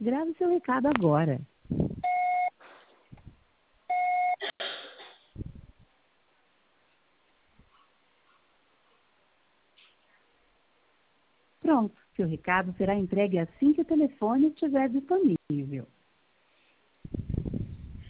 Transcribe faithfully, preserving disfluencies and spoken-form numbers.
Grave seu recado agora. Pronto, seu recado será entregue assim que o telefone estiver disponível.